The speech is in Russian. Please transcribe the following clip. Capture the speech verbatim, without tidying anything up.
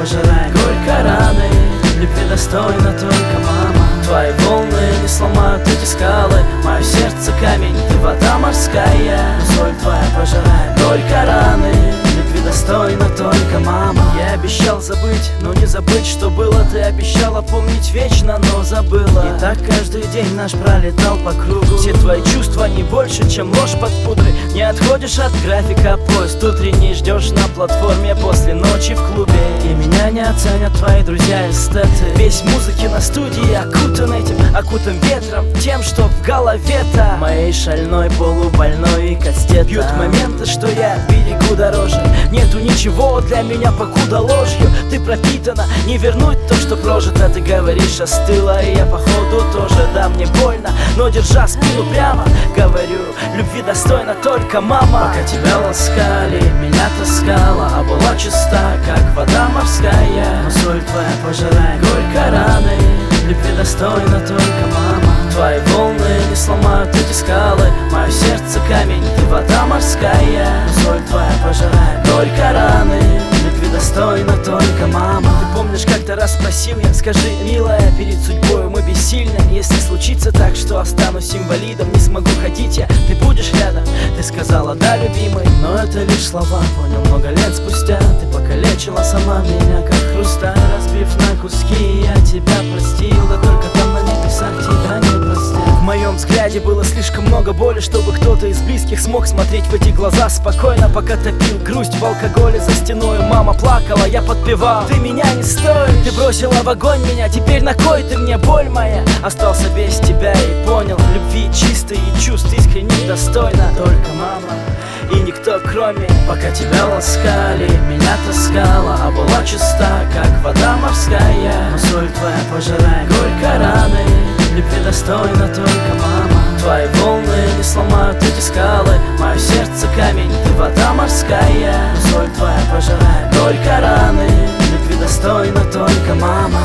пожирает горько раны. Любви достойна только мама. Твои волны не сломают эти скалы. Мое сердце камень, ты вода морская. Соль твоя пожирает горько раны. Любви достойна только мама. Я обещал забыть, но не забыть, что было. Ты обещала помнить вечно, но забыла. И так каждый день наш пролетал по кругу. Все твои чувства не больше, чем ложь под пудрой. Не отходишь от графика, поезд утренний ждешь на платформе после ночи в клубе. И меня не оценят твои друзья эстеты. Весь музыки на студии окутан этим, окутан ветром, тем, что в голове-то моей шальной, полубольной кастеты. Бьют моменты, что я берегу дороже. Нету ничего для меня, покуда ложью ты пропитана. Не вернуть то, что прожито. Ты говоришь, остыла, и я походу тоже. Да, мне больно, но держа спину прямо говорю, любви достойна только мама. Пока тебя ласкали, меня таскала, а была чиста, как вода морская. Но соль твоя пожирает горько раны. Любви достойна только мама. Твои волны не сломают эти скалы. Мое сердце камень, ты вода морская. Но соль твоя пожирает горько раны. Любви достойна только мама. Ты помнишь, как-то раз спросил я: скажи, милая, перед судьбой мы бессильны. Если случится так, что останусь инвалидом, не смогу ходить я, ты будешь рядом? Ты сказала: да, любимый, но это лишь слова. Понял много лет спустя, ты покалечила сама меня, как хрусталь, разбив на куски. Я тебя простил, да только там на небесах тебя не простил. В моем взгляде было слишком много боли, чтобы кто-то из близких смог смотреть в эти глаза спокойно. Пока топил грусть в алкоголе за стеной, мама плакала, я подпевал: ты меня не стоишь. Ты бросила в огонь меня, теперь на кой ты мне, боль моя? Остался без тебя и понял, любви чистой и чувств искренних достойна только мама и никто кроме. Пока тебя ласкали, меня таскала, а была чиста, как вода морская. Но соль твоя пожирает горько раны. Любви достойна только мама. Твои волны не сломают эти скалы. Мое сердце камень, ты вода морская. Но соль твоя пожирает горько раны. Любви достойна только мама.